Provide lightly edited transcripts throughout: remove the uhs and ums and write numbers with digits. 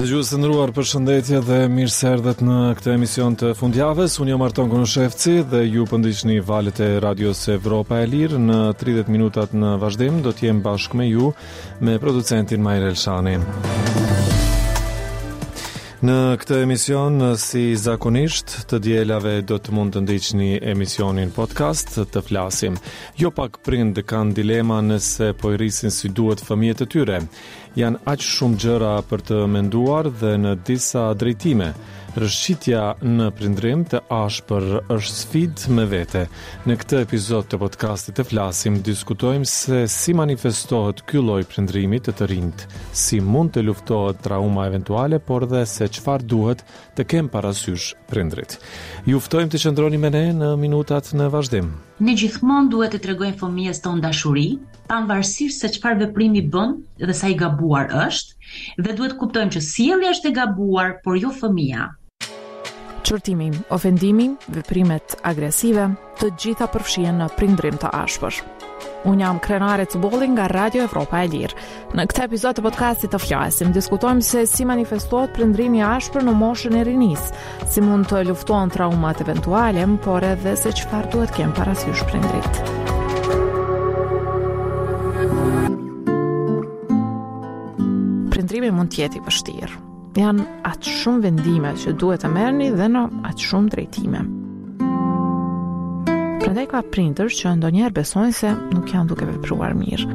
dëgjues të nderuar, përshëndetje dhe mirë se erdhët në këtë emision të fundjavës. Unë jam Arton Konoshevci dhe ju po ndiqni valët e Radios Evropa e Lirë. Në 30 minutat në vazhdim do të jem bashkë me ju me producentin Majr Elshani. Në këtë emision, si zakonisht, të dielave do të mund të ndiqni emisionin podcast të flasim. Jo pak prindë kanë dilema nëse po i rrisin si duhet fëmijët e tyre. Janë aq shumë gjëra për të menduar dhe në disa drejtime. Rëshqitja në prindrim të ashpër është sfidë me vete. Në këtë epizod të podcastit të flasim, diskutojmë se si manifestohet ky lloj prindrimi të rinjt, si mund të luftohet trauma eventuale, por dhe se çfarë duhet të kem parasysh prindrit. Ju ftojmë të qëndroni me ne në minutat në vazhdim. Ne gjithmonë duhet të tregojmë fëmijës tonë dashuri, pavarësisht se çfarë veprimi bën dhe sa i gabuar është, dhe duhet kuptojmë që sjellja është e gabuar, por jo fëmia. Çortimi, ofendimi, veprimet agresive, të gjitha përfshihen në prindrim të ashpër. Unë jam Krenare Cubolli nga Radio Evropa e Lirë. Në këtë epizod të podcastit të flasim, diskutojmë se si manifestohet prindrimi i ashpër në moshën e rinisë, si mund të luftohen traumat eventuale, por edhe se çfarë duhet kem parasysh prindrit. Prindrimi mund të jetë i vështirë. Janë atë shumë vendime që duhet të merrni dhe në atë shumë drejtime. Prandaj ka prindër që ndonjëherë besojnë se nuk janë duke vepruar mirë.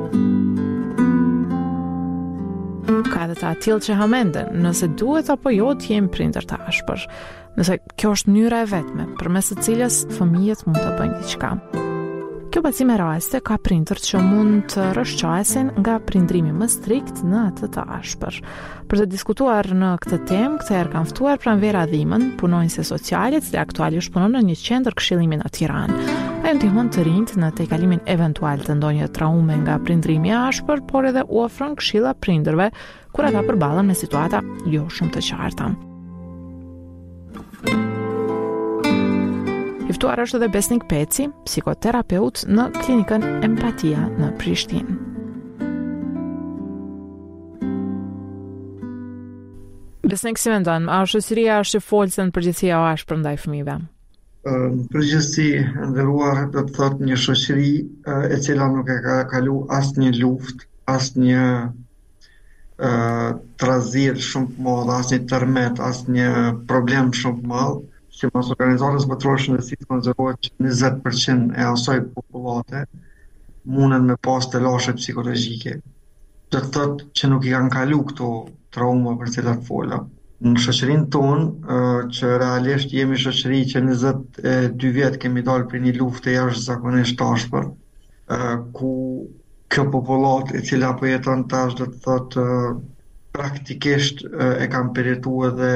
Ka edhe të tillë që hamenden nëse duhet apo jo të jemi prindër të ashpër, nëse kjo është mënyra e vetme përmes së cilës fëmijët mund të bëjnë diçka. Kjo pacime raste ka prindër që mund të rrëshqasin nga prindrimi më strikt në atë të ashpër. Për të diskutuar në këtë temë, këtë herë kam ftuar Pranvera Dhimën, punonjëse sociale, që aktualisht punon në një qendër këshillimi në Tiranë. Ajo ndihmon të rinjt në tejkalimin eventual të ndonjë traume nga prindrimi i ashpër, por edhe u ofron këshilla prindërve kur ata përballen me situata jo shumë të qarta. I ftuar është edhe Besnik Peci, psikoterapeut në klinikën Empatia në Prishtinë. Besnik, si mendon, a shoqëria është e folse në përgjithësi apo ashpër ndaj fëmijëve? Në përgjithësi, nderuar, do të thotë një shoqëri e cila nuk e ka kalu asnjë luftë, asnjë trazir shumë të madh, asnjë tërmet, asnjë problem shumë të madh, që mas organizatës botërore shëndetësisë konsiderohet që 20% e asaj popullate munden me pas të lashe psikologjike. Do të thotë që nuk i kanë kalu këto trauma për cilat fola. Në shoqërinë tonë, që realisht jemi shoqëri që 22 vjet kemi dalë për një luftë jashtëzakonisht ashpër, ku kjo popullat e cila po jeton tash, do të thotë praktikisht e kanë përjetuar edhe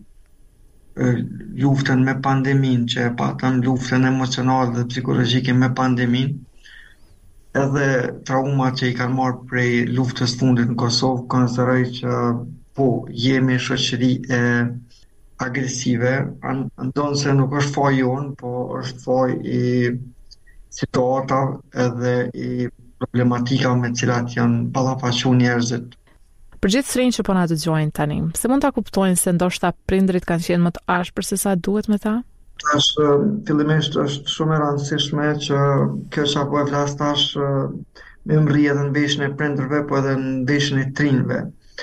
luftën me pandemin që e patën, luftën emocionale dhe psikologjike me pandemin, edhe traumat që i kanë marrë prej luftës fundit në Kosovë, konsideroj që po jemi shoqëri agresive, ndonë se nuk është faj jonë, po është faj i situata edhe i problematika me cilat janë ballafaqur njerëzit. Për gjithë rinj që po na dëgjojnë tani, se mund ta kuptojnë se ndoshta prindrit kanë qenë më të ashpër se sa duhet me ta? Tash fillimisht është shumë e rëndësishme që kjo që apo e flas tash me mri edhe në veshën e prindërve, po edhe në veshën e trinjve.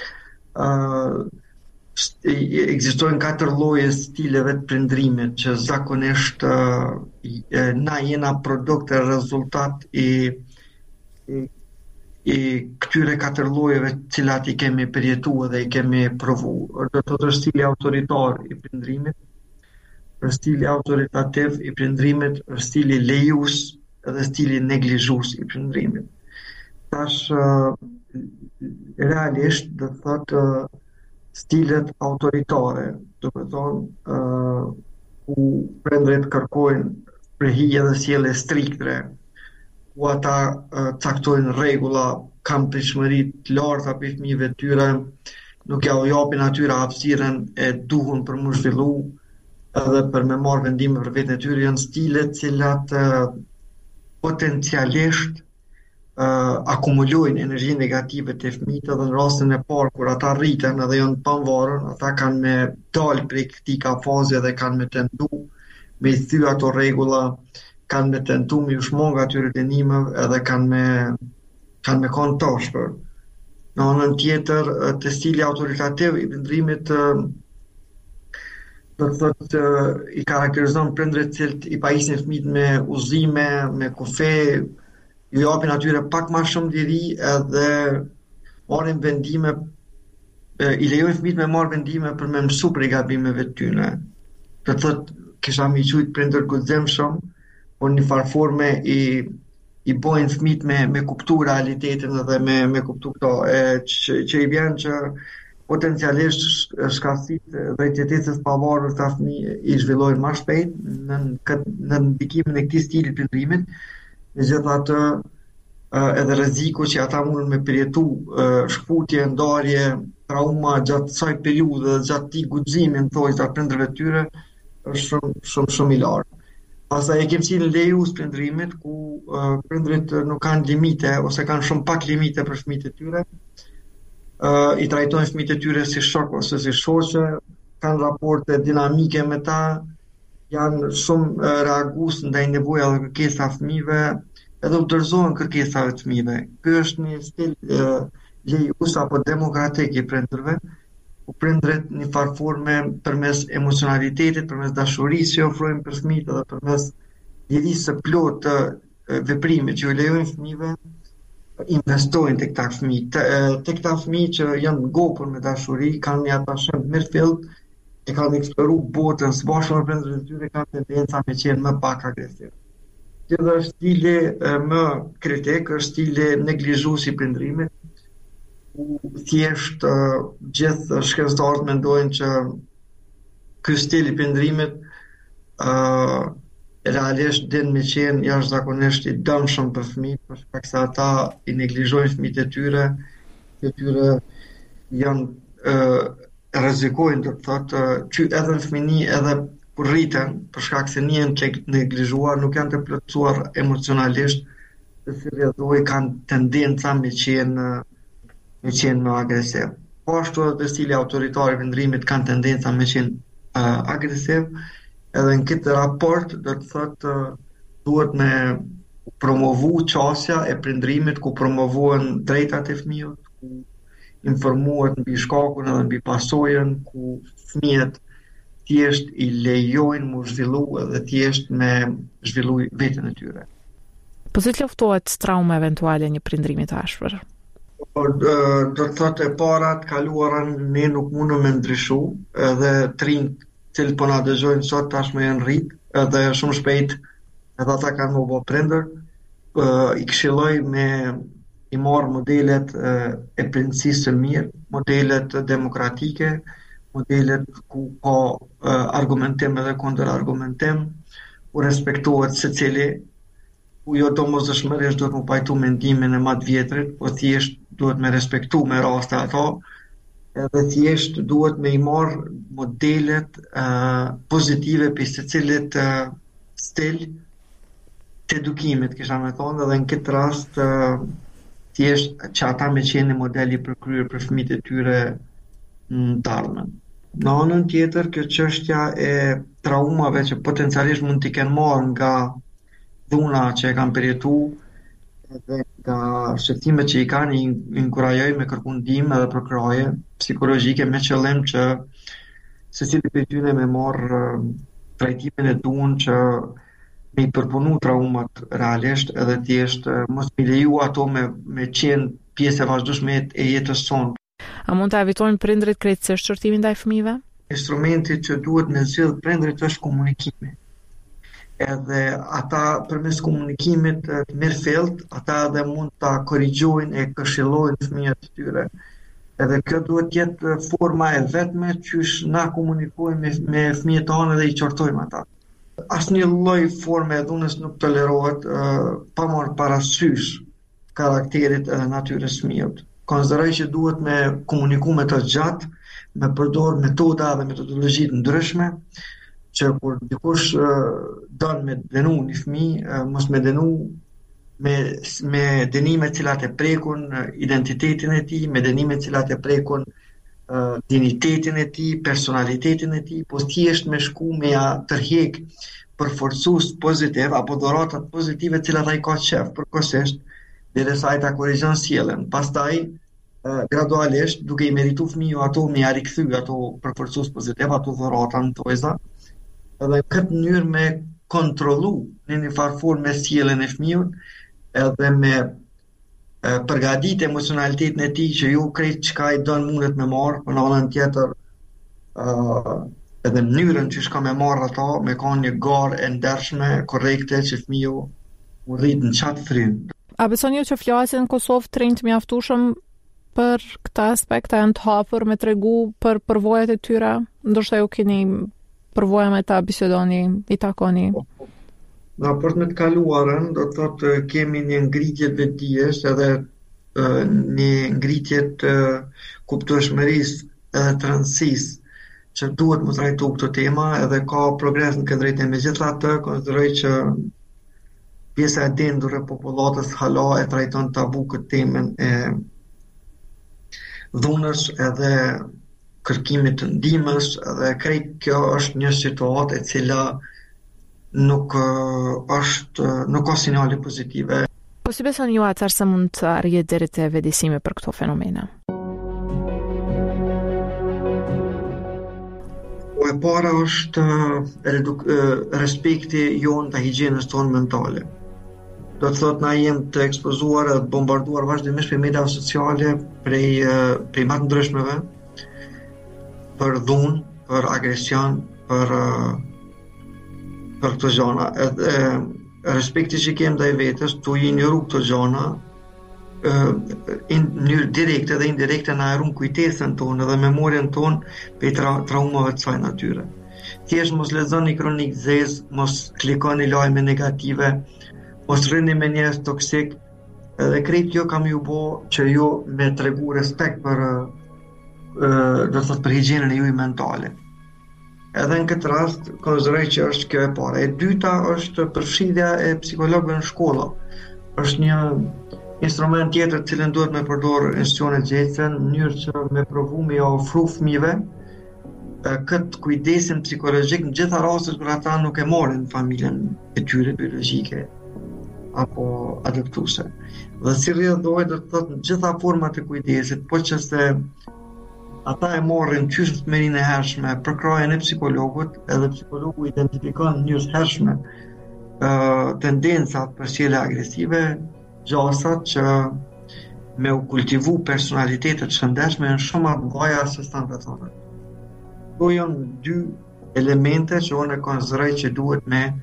Ekzistojnë 4 lloje stileve të prindrimit që zakonisht na jena produkt e rezultat i këtyre 4 llojeve të cilat i kemi përjetuar dhe i kemi provu. Do të thotë stili autoritar i prindrimit, stili autoritativ i prindrimit, stili lejues dhe stili neglizhues i prindrimit. Tash realisht do të thotë stilet autoritare, do të thonë ku prindrit kërkojnë prehije dhe sjellje strikte, ku ata caktojnë rregulla, kanë pritshmëri të larta për fëmijëve të tyre, nuk ja u japin atyre hapësirën e duhur për më zhvillu edhe për me marrë vendime për veten e tyre, janë stile të cilat potencialisht akumulojnë energji negative të fëmijët edhe në rastin e parë kur ata rriten edhe janë të pavarur, ata kanë me dalë prej këtij kafazi dhe kanë me tentu me i thy ato rregulla, kanë me tentu me u shmang atyre dënimeve edhe kanë me kanë tashpër. Në anën tjetër, të stili autoritativ i prindërimit do të thotë i karakterizon prindërit cilët i pajisin fëmijët me udhëzime, me kufe, ju japin atyre pak më shumë liri edhe marrin vendime, i lejojnë fëmijët me marrë vendime për me mësu prej gabimeve të tyre. Do të thotë kisha më qujt prindër guximshëm, por në farë forme i bojnë fëmijët me kuptu realitetin edhe me kuptu këto që i vjen që potencialisht shkaqësitë dhe jetesës pavarur të fëmijë i zhvillojnë më shpejt në ndikimin e këtij stili prindërimit, megjithatë edhe rreziku që ata mundën me përjetu shkputje, ndarje, trauma gjatë kësaj periudhe, gjatë këtij guximi thojë prindërve të tyre është shumë i lartë. Pastaj e kemi si në lejus prindërimit ku prindërit nuk kanë limite ose kanë shumë pak limite për fëmijët e tyre. I trajtojnë fëmijët e tyre si shok ose si shoqe, kanë raporte dinamike me ta, janë shumë reagues ndaj nevojave dhe kërkesave të fëmijëve, edhe u dorëzohen kërkesave të fëmijëve. Ky është një stil lejus apo demokratik i prindërve, ku prindërit në farë forme përmes emocionalitetit, përmes dashurisë që ofrojnë për fëmijët edhe përmes lirisë së plotë të veprimit që u lejojnë fëmijëve, investojnë tek këta fëmijë. Tek këta fëmijë që janë ngopur me dashuri, kanë një atashim mirëfillt, e kanë eksploruar botën së bashku me prindërit e tyre, kanë tendenca me qenë më pak agresiv. Gjithë është stili më kritik, është stili neglizhues i prindërimit, ku thjesht gjithë shkencëtarët mendojnë që ky stil i prindërimit realisht din me qenë jashtëzakonisht i dëmshëm për fëmijët, për shkak se ata i neglizhojnë fëmijët e tyre janë rrezikojnë, do të thotë, që edhe në fëmijë edhe kur rriten, për shkak se janë të neglizhuar, nuk janë të plotësuar emocionalisht, të cilët kanë tendenca me qenë më agresiv. Po ashtu edhe stili autoritar i prindërimit kanë tendenca me qenë agresiv, edhe në këtë raport do të thotë duhet me promovu qasja e prindërimit ku promovohen drejtat e fëmijët, ku informohet mbi shkakun edhe mbi pasojën, ku fëmijët thjesht i lejojnë mu zhvillu edhe thjesht me zhvillu veten e tyre. Po si të luftohet trauma eventuale një prindërimi të ashpër? Do të thotë e para të kaluarën ne nuk mundëm me ndryshu, edhe trinjt cilë po na dëgjojnë sot tashmë janë rrit, edhe shumë shpejt edhe ata kanë më bë prindër, i këshilloj me i marrë modelet e prindësisë së mirë, modelet demokratike, modelet ku ka argumentim edhe kundër argumentim, ku respektohet secili, ku jo domosdoshmërisht duhet mu pajtu mendimin e matë vjetrit, po thjesht duhet me respektu me raste ato, edhe thjesht duhet me i marrë modelet pozitive për secilit stil të edukimit, kisha me thonë, edhe në këtë rast thjesht që ata me qenë modeli përkryer për fëmijët e tyre në të ardhmen. Në anën tjetër, kjo çështja e traumave që potencialisht mund t'i kenë marrë nga dhuna që e kanë përjetu edhe nga shqetësimet që i kanë, i inkurajoj me kërku ndihmë edhe përkraje psikologjike me qëllim që secili prej tyre me marrë trajtimin e duhur që me i përpunu traumat realisht edhe thjesht mos mi leju ato me qenë pjesë e vazhdueshme e jetës sonë. A mund të evitojnë prindrit krejtësisht shërtimin ndaj fëmijëve? Instrumenti që duhet me zgjidh prindrit është komunikimi. Edhe ata përmes komunikimit të mirëfillt, ata edhe mund ta korrigjojnë e këshillojnë fëmijët e tyre. Edhe kjo duhet të jetë forma e vetme qysh na komunikojmë me fëmijët tanë dhe i qortojmë ata. Asnjë lloj forme e dhunës nuk tolerohet pa marrë parasysh karakterit edhe natyrës fëmijët. Konsideroj që duhet me komuniku me të gjatë, me përdor metoda dhe metodologji të ndryshme, që kur dikush don me dënu një fëmijë, mos me dënu me dënime cilat e prekun identitetin e tij, me dënime cilat e prekun dinitetin e tij, personalitetin e tij, po thjesht me shku me ja tërheq përforcus pozitiv apo dhuratat pozitive cilat ai ka qef përkohësisht derisa ai ta korrigjon sjelljen. Pastaj gradualisht duke i meritu fëmijë ato me ja rikthy ato përforcus pozitiv, ato dhurata në tojza, edhe në këtë mënyrë me kontrollu në një farë formë sjelljen e fëmijës edhe me përgatit emocionalitetin e tij që jo krejt çka i don mundet me marr, por në anën tjetër edhe mënyrën që shka me marr ata, me ka një garë e ndershme, korrekte që fëmiu u rrit në qatë frymë. A beson ju që flasin në Kosovë të rinjt mjaftueshëm për këta aspekte, janë të hapur me tregu për përvojat e tyre? Ndoshta ju keni përvoja me ta bisedoni, i takoni? Në raport me të kaluarën, do të thotë kemi një ngritje të vetdijes edhe një ngritje të kuptueshmërisë edhe të rëndësisë që duhet më trajtu këtë tema edhe ka progres në këtë drejtim. Megjithatë, konsideroj që pjesa e dendur e popullatës hala e trajton tabu këtë temën e dhunës edhe kërkimit të ndihmës edhe krejt kjo është një situatë e cila nuk ka sinjale pozitive. Po si beson ju atë se mund të arrihet deri te vëdësimi për këto fenomene? E para është respekti jonë të higjienës tonë mentale. Do të thotë na jemi të ekspozuar dhe bombarduar vazhdimisht për media sociale prej më të ndryshmeve për dhunë, për agresion, për këto gjëra. Edhe respekti që kemi ndaj vetes, tu i injoru këto gjëra në mënyrë direkte dhe indirekte na harron kujtesën tonë dhe memorien tonë për traumave të saj natyre. Thjesht mos lexoni kronik zez, mos klikoni lajme negative, mos rrini me njerëz toksik, edhe krejt jo kam ju bo që ju me tregu respekt për do të thotë për higjienën e juaj mentale. Edhe në këtë rast konsideroj që është kjo e para. E dyta është përfshirja e psikologëve në shkolla. Është një instrument tjetër cilën duhet me përdor institucionet gjetse në mënyrë që me provu me ofru fëmijëve këtë kujdesin psikologjik në gjitha rastet kur ata nuk e marrin familjen e tyre biologjike apo adoptuese. Dhe si rrjedhoj do të thotë në gjitha format e kujdesit, po që se ata e marrin qysh të merin e hershme për krajen e psikologut, edhe psikologu identifikon në mënyrë hershme tendencat për sjellje agresive, gjasat që me u kultivu personalitetet shëndetshme në shumë më mëdha se standardet. Këto janë dy elemente që unë konsideroj që duhet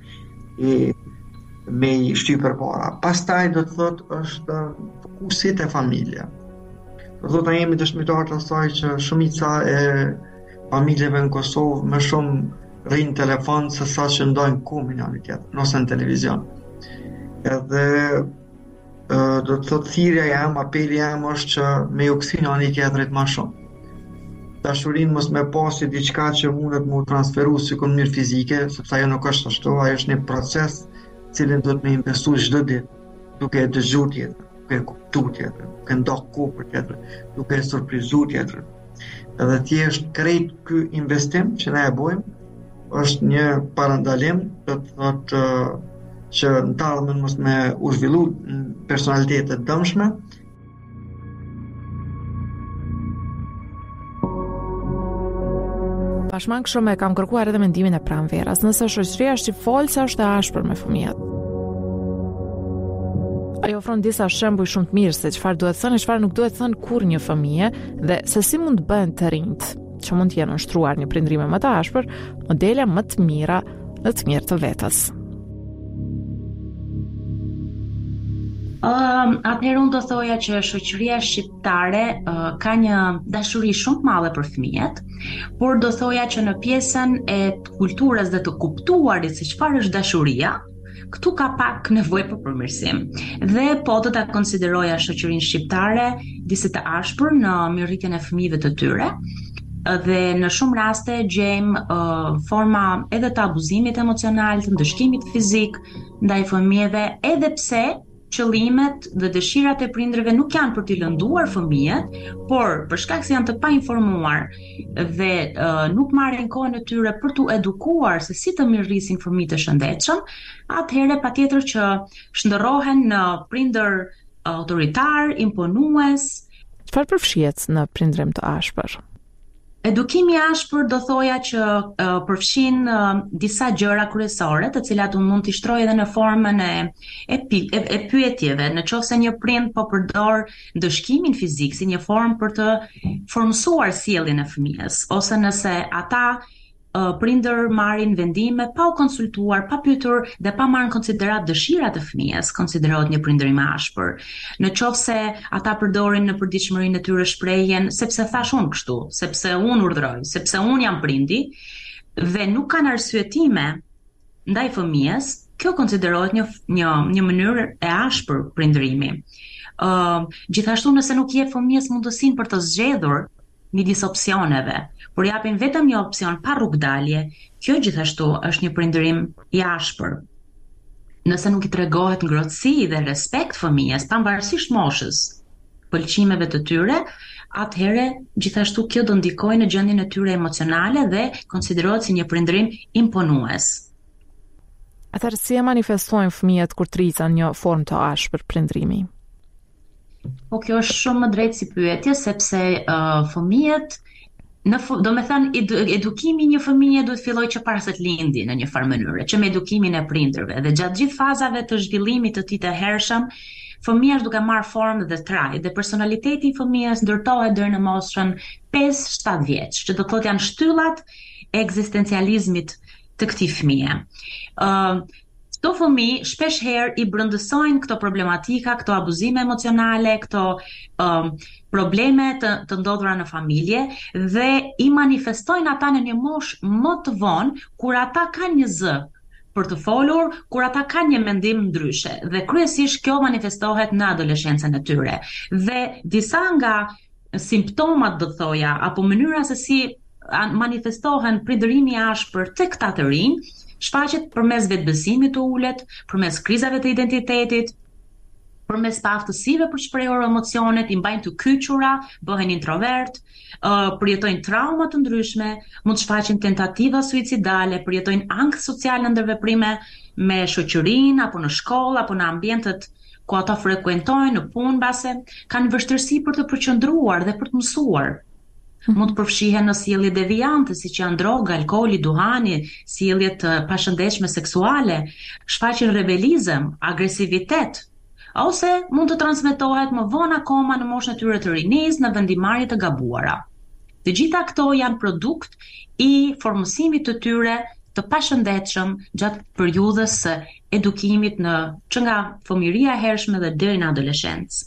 me i shtyp përpara. Pastaj do të thotë është fokusi te familja. Do të thotë ne jemi dëshmitar të asaj që shumica e familjeve në Kosovë më shumë rrinë në telefon se sa që ndojnë kohë njëri tjetër, ose në televizion. Edhe do të thotë thirrja jam, apeli jam është që me ju kthy njëri tjetrit më shumë. Dashurinë mos me pasi diçka që mundet mu transferu si në mënyrë fizike, sepse ajo nuk është ashtu, ajo është një proces cilin duhet me investu çdo ditë, duke e dëgjuar tjetër, duke e kuptuar tjetër, duke ndoq kohë për tjetër, duke e surprizuar tjetër. Edhe thjesht krejt ky investim që ne e bëjmë është një parandalim, do të thotë që në të ardhmen mos me u zhvillu personalitetet dëmshme. Pashmang shumë e kam kërkuar edhe mendimin e pranverës, nëse shoqëria është i folse është e ashpër me fëmijët. Ajo ofron disa shembuj shumë të mirë se çfarë duhet thënë e çfarë nuk duhet thënë kur një fëmijë dhe se si mund të bëhen të rinjt që mund të jenë nështruar një prindrim më të ashpër, modele më të mira dhe të mirë të vetës. Atëherë unë do thoja që shoqëria shqiptare ka një dashuri shumë të madhe për fëmijët, por do thoja që në pjesën e kulturës dhe të kuptuarit se çfarë është dashuria, këtu ka pak nevojë për përmirësim. Dhe po do ta konsideroja shoqërinë shqiptare disi të ashpër në mirëritjen e fëmijëve të tyre. Dhe në shumë raste gjejmë forma edhe të abuzimit emocional, të ndëshkimit fizik ndaj fëmijëve, edhe pse qëllimet dhe dëshirat e prindërve nuk janë për t'i lënduar fëmijët, por për shkak se janë të painformuar dhe nuk marrin kohën e tyre për t'u edukuar se si të mirërisin fëmijë të shëndetshëm, atëherë patjetër që shndërrohen në prindër autoritar, imponues. Çfarë përfshihet në prindërim të ashpër? Edukimi i ashpër do thoja që përfshin disa gjëra kryesore, të cilat unë mund t'i shtroj edhe në formën e pyetjeve, në qoftë se një prind po përdor ndëshkimin fizik si një formë për të formsuar sjelljen e fëmijës, ose nëse ata prindër marrin vendime pa u konsultuar, pa pyetur dhe pa marrë në konsiderat dëshirat e fëmijës, konsiderohet një prindërim i ashpër. Në qoftë se ata përdorin në përditshmërinë e tyre shprehjen sepse thash unë kështu, sepse unë urdhëroj, sepse unë jam prindi dhe nuk kanë arsyetime ndaj fëmijës, kjo konsiderohet një mënyrë e ashpër prindërimi. Gjithashtu nëse nuk jep fëmijës mundësinë për të zgjedhur midis opsioneve, por japin vetëm një opsion pa rrugdalje, kjo gjithashtu është një prindërim i ashpër. Nëse nuk i tregohet ngrohtësi dhe respekt fëmijës, pavarësisht moshës, pëlqimeve të tyre, atëherë gjithashtu kjo do ndikojë në gjendjen e tyre emocionale dhe konsiderohet si një prindërim imponues. Atëherë si e manifestojnë fëmijët kur tricën një formë të ashpër prindërimi? Po kjo është shumë më drejt si pyetje, sepse fëmijët, do me thënë, edukimi një fëmije duhet filloj që para se të lindi në një farë mënyre, që me edukimin e prindërve, dhe gjatë gjithë fazave të zhvillimit të tij të hershëm, fëmija është duke marrë formë dhe trajt, dhe personaliteti i fëmijës ndërtohet deri në moshën 5-7 vjeç, që do thotë janë shtyllat e ekzistencializmit të këtij fëmije. Këto fëmijë shpesh herë i brëndësojnë këto problematika, këto abuzime emocionale, këto probleme të ndodhura në familje dhe i manifestojnë ata në një moshë më të vonë kur ata kanë një zë për të folur, kur ata kanë një mendim ndryshe dhe kryesisht kjo manifestohet në adoleshencën e tyre. Dhe disa nga simptomat do thoja apo mënyra se si manifestohen prindërimi i ashpër tek këta të rinj shfaqet përmes vetbesimit të ulët, përmes krizave të identitetit, përmes paaftësive për shprehur emocionet, i mbajnë të kyçura, bëhen introvert, përjetojnë trauma të ndryshme, mund të shfaqen tentativa suicidale, përjetojnë ankth social në ndërveprime me shoqërinë apo në shkollë apo në ambientet ku ata frekuentojnë, në punë mbase, kanë vështirësi për të përqendruar dhe për të mësuar. Mund të përfshihen në sjellje devijante, siç janë droga, alkooli, duhani, sjellje të pashëndetshme seksuale, shfaqen rebelizëm, agresivitet, ose mund të transmetohet më vonë akoma në moshën e tyre të rinisë në vendimarrje të gabuara. Të gjitha këto janë produkt i formësimit të tyre të pashëndetshëm gjatë periudhës së edukimit që nga fëmijëria e hershme dhe deri në adoleshencë.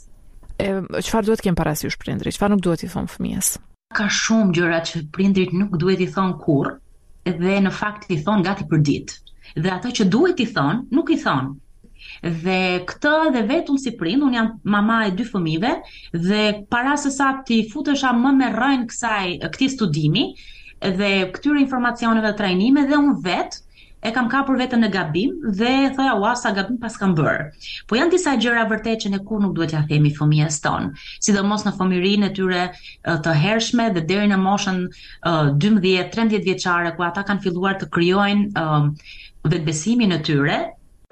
Çfarë duhet të kem parasysh prindrit? Çfarë nuk duhet i thonë fëmijës? Ka shumë gjëra që prindrit nuk duhet i thonë kurrë dhe në fakt i thonë gati për ditë. Dhe ato që duhet i thonë, nuk i thonë. Dhe këtë dhe vetë unë si prind, unë jam mama e 2 fëmijëve dhe para se sa ti futesha më me rrën këtij studimi dhe këtyre informacioneve të trajnime dhe unë vetë e kam kapur veten në gabim dhe thoja ua sa gabim pas kam bërë. Po janë disa gjëra vërtet që ne kur nuk duhet ja themi fëmijës tonë, sidomos në fëmijërinë e tyre të hershme dhe deri në moshën 12-13 vjeçare ku ata kanë filluar të krijojnë vetbesimin e tyre.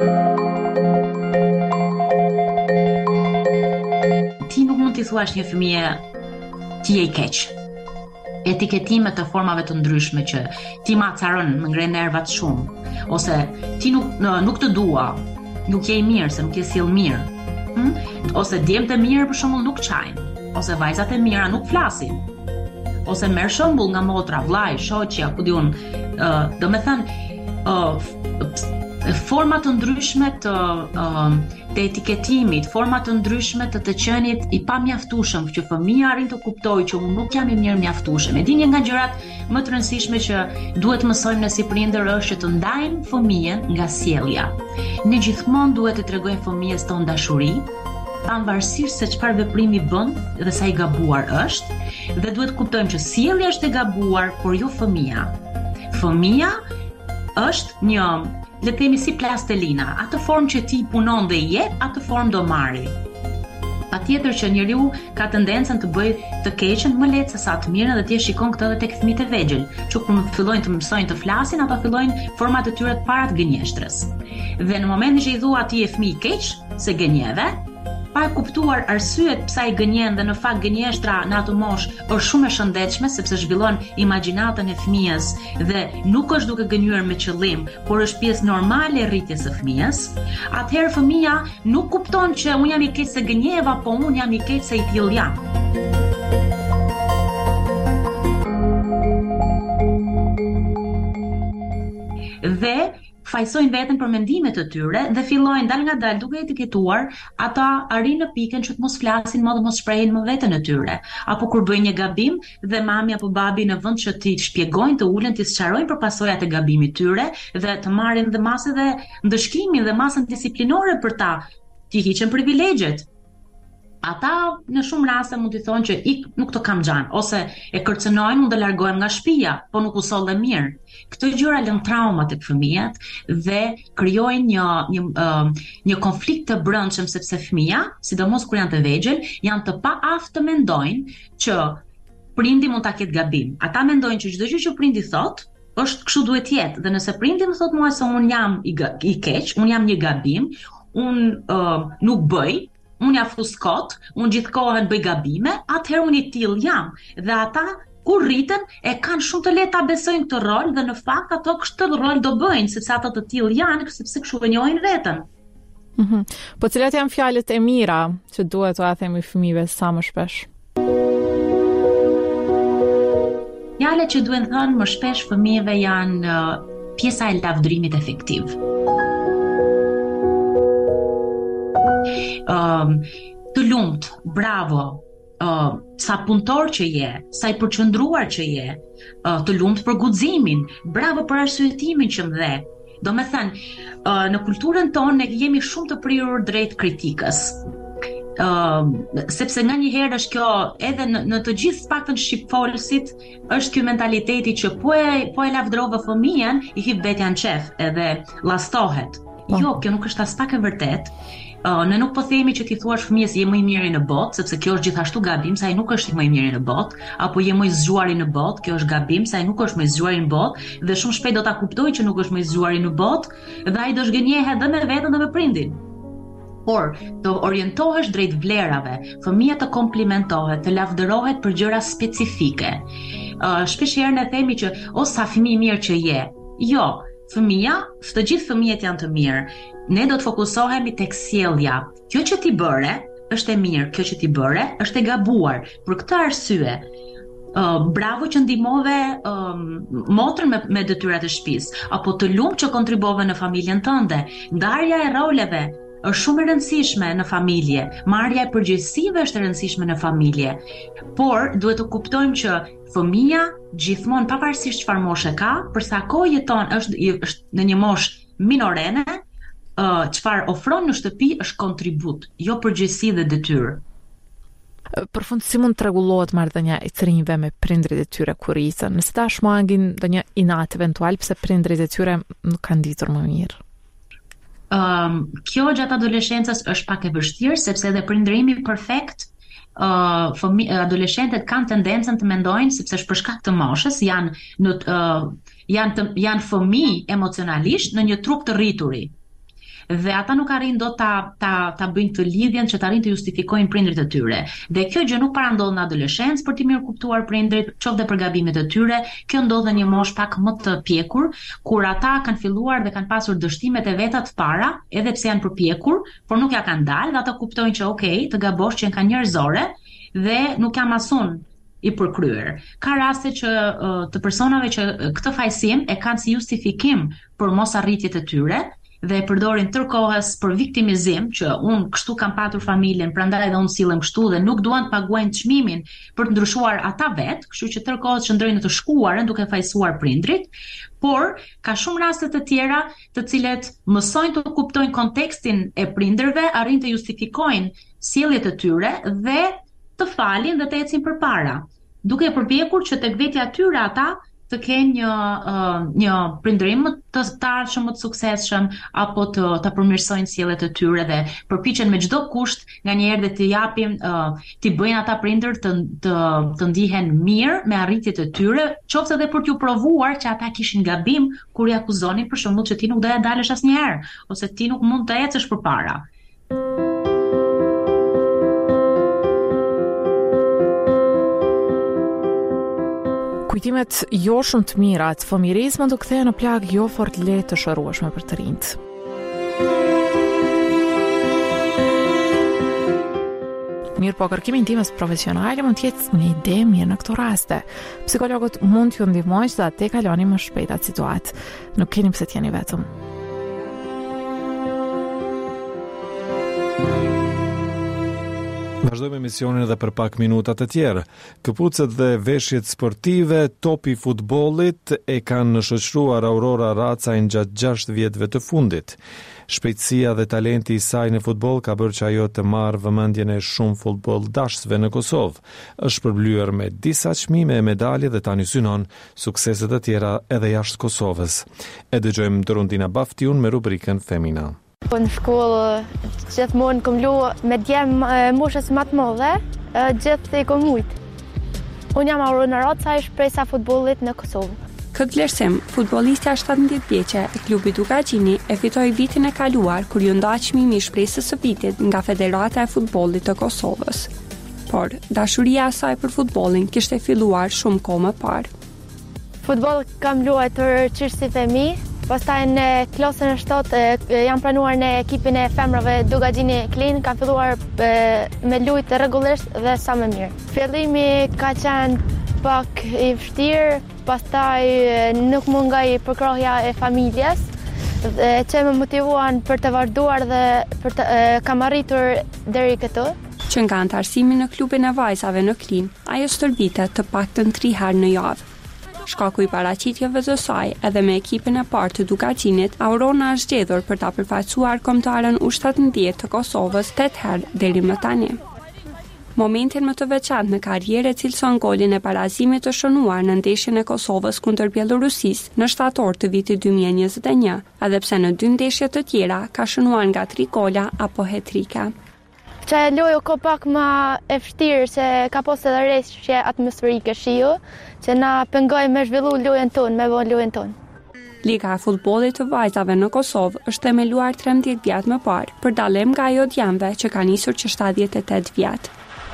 Ti nuk mund t'i thuash një fëmijë ti je i keq. Etiketime të formave të ndryshme që ti ma acaron, më ngre nervat shumë, ose ti nuk të dua, nuk je i mirë se nuk je sjell mirë, ose djemtë e mirë për shembull nuk çajnë, ose vajzat e mira nuk flasin, ose merr shembull nga motra, vllai, shoqja, ku diun, do me thënë forma të ndryshme të etiketimit, forma të ndryshme të qenit i pamjaftueshëm, që fëmia arrin të kuptojë që unë nuk jam i mirë mjaftueshëm. E di një nga gjërat më të rëndësishme që duhet mësojmë ne si prindër është që të ndajmë fëmijën nga sjellja. Ne gjithmonë duhet të tregojmë fëmijës tonë dashuri, pavarësisht se çfarë veprimi bën dhe sa i gabuar është, dhe duhet kuptojmë që sjellja është e gabuar, por jo fëmia. Fëmia është një, le të themi si plastelina, atë formë që ti punon dhe i jep, atë formë do marri. Patjetër që njeriu ka tendencën të bëjë të keqen më lehtë se sa të mirën, dhe ti e shikon këtë edhe tek fëmijët e vegjël, që kur fillojnë të mësojnë të flasin, ata fillojnë format e tyre të para të gënjeshtrës. Dhe në momentin që i thua atij e fëmijë keq se gënjeve, pa e kuptuar arsyet pse ai gënjen, dhe në fakt gënjeshtra në atë moshë është shumë e shëndetshme sepse zhvillon imagjinatën e fëmijës dhe nuk është duke gënjur me qëllim, por është pjesë normale e rritjes së fëmijës. Atëherë fëmia nuk kupton që unë jam i keq se gënjeva, po unë jam i keq se i till jam. Dhe fajsojnë veten për mendimet e tyre dhe fillojnë dal nga dal duke etiketuar, ata arrin në pikën që të mos flasin më dhe mos shprehin më veten e tyre. Apo kur bëjnë një gabim dhe mami apo babi në vend që ti shpjegojnë, të ulen, të sqarojnë për pasojat e gabimit tyre dhe të marrin dhe masën dhe ndëshkimin dhe masën disiplinore për ta, t'i hiqen privilegjet. Ata në shumë raste mund t'i thonë që nuk të kam xhan, ose e kërcënojnë, mund të largohem nga shtëpia, po nuk u solle mirë. Këto gjëra lën trauma tek fëmijët dhe krijojnë një konflikt të brendshëm, sepse fëmia, sidomos kur janë të vegjël, janë të paaftë të mendojnë që prindi mund ta ketë gabim. Ata mendojnë që çdo gjë që prindi thotë është kështu duhet të jetë, dhe nëse prindi më thotë mua se un jam i keq, un jam një gabim, un nuk bëj, unë ja fus kot, unë gjithkohën bëj gabime, atëherë unë i till jam. Dhe ata kur rriten e kanë shumë të lehtë ta besojnë këtë rol, dhe në fakt ato këtë rol do bëjnë sepse ata të till janë, sepse kështu e njohin veten. Po cilat janë fjalët e mira që duhet t'u themi fëmijëve sa më shpesh? Fjalët që duhen thënë më shpesh fëmijëve janë pjesa e lavdërimit efektiv. Të lumt, bravo, sa punëtor që je, sa i përqendruar që je, të lumt për guximin, bravo për arsyetimin që më dhe. Do me thënë, në kulturën tonë ne jemi shumë të prirur drejt kritikës. Sepse nga një herë është kjo, edhe në të gjithë paktën shqipfolësit, është ky mentaliteti që po e lavdërove fëmijën, i hip vetja në qef edhe llastohet. Jo, kjo nuk është as pak e vërtet. Ne nuk po themi që ti thuash fëmijës je më i miri në botë, sepse kjo është gjithashtu gabim, se ai nuk është më i miri në botë, apo je më i zgjuari në botë, kjo është gabim, se ai nuk është më i zgjuari në botë, dhe shumë shpejt do ta kuptojë që nuk është më i zgjuari në botë, dhe ai do zhgënjehet edhe me veten dhe me prindin. Por të orientohesh drejt vlerave, fëmia të komplimentohet, të lavdërohet për gjëra specifike. Shpeshherë ne themi që o sa fëmijë mirë që je. Jo, fëmia, të gjithë fëmijët janë të mirë. Ne do të fokusohemi tek sjellja. Kjo që ti bëre është e mirë, kjo që ti bëre është e gabuar. Për këtë arsye, bravo që ndihmove motrën me detyrat e shtëpisë, apo të lumt që kontribove në familjen tënde. Ndarja e roleve është shumë e rëndësishme në familje. Marrja e përgjegjësive është e rëndësishme në familje. Por duhet të kuptojmë që fëmia gjithmonë, pavarësisht çfarë moshe ka, për sa kohë jeton është në një moshë minorene, çfarë ofron në shtëpi është kontribut, jo përgjegjësi dhe detyrë. Përfund, si mund të rregullohet marrëdhënia e rinjve me prindrit e tyre kur rriten? Nëse ta shmangin ndonjë inat eventual pse prindrit e tyre nuk kanë ditur më mirë. Kjo gjatë adoleshencës është pak e vështirë, sepse edhe prindërimi perfekt, adoleshentët kanë tendencën të mendojnë, sepse është për shkak të moshës, janë fëmijë emocionalisht në një trup të rrituri. Dhe ata nuk arrin dot ta bëjnë të lidhjen që të arrin të justifikojnë prindrit e tyre. Dhe kjo gjë nuk parandodh në adoleshencë për të mirë kuptuar prindrit, qoftë për gabimet e tyre. Kjo ndodh në një moshë pak më të pjekur, kur ata kanë filluar dhe kanë pasur dështimet e veta të para, edhe pse janë përpjekur, por nuk ja kanë dalë, dhe ata kuptojnë që okay, të gabosh që kanë njerëzore dhe nuk jam asun i përkryer. Ka raste që të personave që këtë fajsim e kanë si justifikim për mos arritjet e tyre, dhe e përdorin tërkohës për viktimizim, që unë kështu kam patur familjen, prandaj edhe unë sillem kështu, dhe nuk duan të paguajnë çmimin për të ndryshuar ata vetë, kështu që tërkohës qëndrojnë të shkuarën duke fajsuar prindrit. Por ka shumë raste të tjera të cilet mësojnë të kuptojnë kontekstin e prindërve, arrin të justifikojnë sjelljet e tyre dhe të falin dhe të ecin përpara, duke përpjekur që tek vetja e tyre ata të kenë një prindërim të arshëm, të suksesshëm, apo të përmirësojnë sjelljet e tyre dhe përpiqen me çdo kusht nganjëherë dhe të japin, t'i bëjnë ata prindër të ndihen mirë me arritjet e tyre, qoftë edhe për t'ju provuar që ata kishin gabim kur i akuzonin për shembull që ti nuk doja dalësh asnjëherë, ose ti nuk mund të ecësh përpara. Kujtimet jo shumë të mira të fëmijërisë mund të kthehen në plagë jo fort lehtë të shërueshme për të rinjt. Mirë, po kërkimi i ndihmës profesionale mund të jetë një ide mirë në këto raste. Psikologët mund t'ju ndihmojnë që të kaloni më shpejt atë situatë. Nuk keni pse t'jeni vetëm. Vazhdojmë emisionin edhe për pak minuta të tjerë. Këpucët dhe veshjet sportive, topi futbollit e kanë shoqëruar Aurora Racajnë gjatë 6 vjetëve të fundit. Shpejtësia dhe talenti i saj në futboll ka bërë që ajo të marrë vëmendjen e shumë futbolldashësve në Kosovë. Është përblyer me disa çmime e medalje dhe tani synon sukseset e tjera edhe jashtë Kosovës. E dëgjojmë Dorundina Baftiun me rubrikën Femina. Në shkollë gjithmonë kom luë me djemë moshës më të mëdhe, gjithë i kom ujtë. Unë jam Aurora Racaj, shpresa futbollit në Kosovë. Këtë vlerësim, futbolistja 17 vjeçe e klubit Dukagjini e fitoi vitin e kaluar kur ju nda çmimi i shpresës së vitit nga Federata e Futbollit të Kosovës. Por dashuria e saj për futbollin kishte filluar shumë kohë më parë. Futboll kam luajtur qysh si fëmijë. Pastaj në klasën e 7 jam pranuar në ekipin e femrave Dukagjini Klin, kam filluar me lujtë rregullisht dhe sa më mirë. Fillimi ka qenë pak i vështirë, pastaj nuk mungoi përkrahja e familjes, që më motivuan për të vazhduar dhe kam arritur deri këtu. Që nga antarësimi në klubin e vajzave në Klin, ajo stërvitet të paktën 3 herë në javë. Shkaku i paraqitjeve të saj edhe me ekipin e parë të Dukagjinit, Aurora është zgjedhur për ta përfaqësuar kombëtaren U17 të Kosovës 8 herë deri më tani. Momentin më të veçantë në karrierë cilëson golin e barazimit të shënuar në ndeshjen e Kosovës kundër Bielorusisë në shtator të vitit 2021, edhe pse në 2 ndeshje të tjera ka shënuar nga 3 gola apo hat-tricka. Që lojo ko pak më e vështirë se ka posë edhe rreshje atmosferike shiu, që na pengoj me zhvillu lojën tonë, me bon lojën tonë. Liga e futbollit të vajzave në Kosovë është themeluar 13 vjet më parë, për dallim nga ajo djemve që ka nisur që 78 vjet.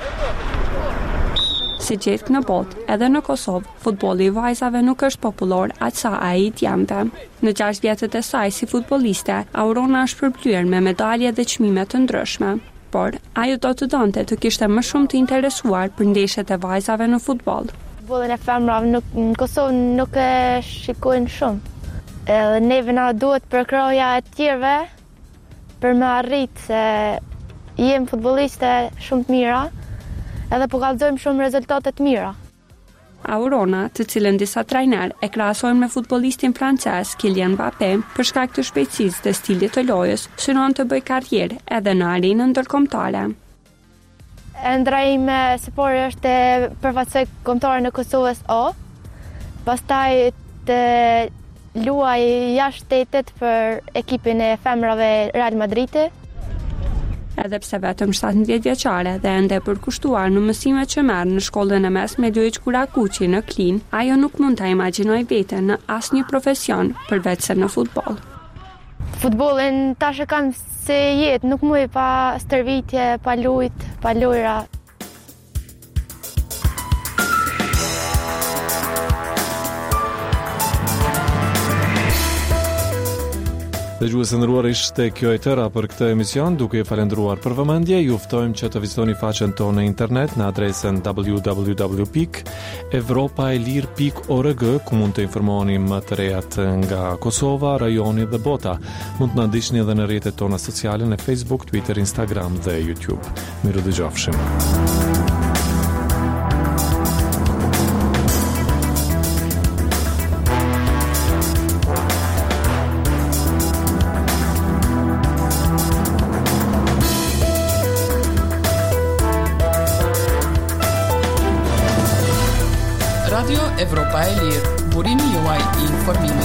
Si gjithë në botë, edhe në Kosovë, futbolli i vajzave nuk është popullor aq sa ai i djemve. Në 6 vjetët e saj si futbolliste, Aurora është përblyer me medalje dhe çmime të ndryshme. Por ajo do të donte të kishte më shumë të interesuar për ndeshjet e vajzave në futboll. Futbollin e femrave në Kosovë nuk e shikojnë shumë. Edhe neve na duhet përkrahja e tjerëve për me arrit se jem futbolliste shumë të mira, edhe po kallëzojmë shumë rezultate të mira. Aurora, të cilën disa trajner e krahasojnë me futbollistin francez Kylian Mbappé për shkak të shpejtësisë dhe stilit të lojës, synon të bëjë karrierë edhe në arenën ndërkombëtare. Ëndra ime së pari është të përfaqësoj kombëtare në Kosovës A, pastaj të luaj jashtë shtetit për ekipin e femrave Real Madridi. Edhe pse vetëm 17 vjeçare dhe ende e përkushtuar në mësimet që merr në shkollën e mesme Lojë Kurakuqi në Klin, ajo nuk mund ta imagjinojë veten në asnjë profesion përveç se në futboll. Futbollin tash e kam se jetë, nuk muj pa stërvitje, pa lujt, pa lojra. Dëgjues të nderuar, ishte kjo e tëra për këtë emision. Duke ju falendëruar për vëmendje, ju ftojmë që të vizitoni faqen tonë në internet në adresën www.evropaelir.org, ku mund të informoni më të rejat nga Kosova, rajoni dhe bota. Mund të na ndiqni edhe në rrjetet tona sociale në Facebook, Twitter, Instagram dhe YouTube. Miru dëgjofshim. Radio Evropa e Lirë, burimi informimin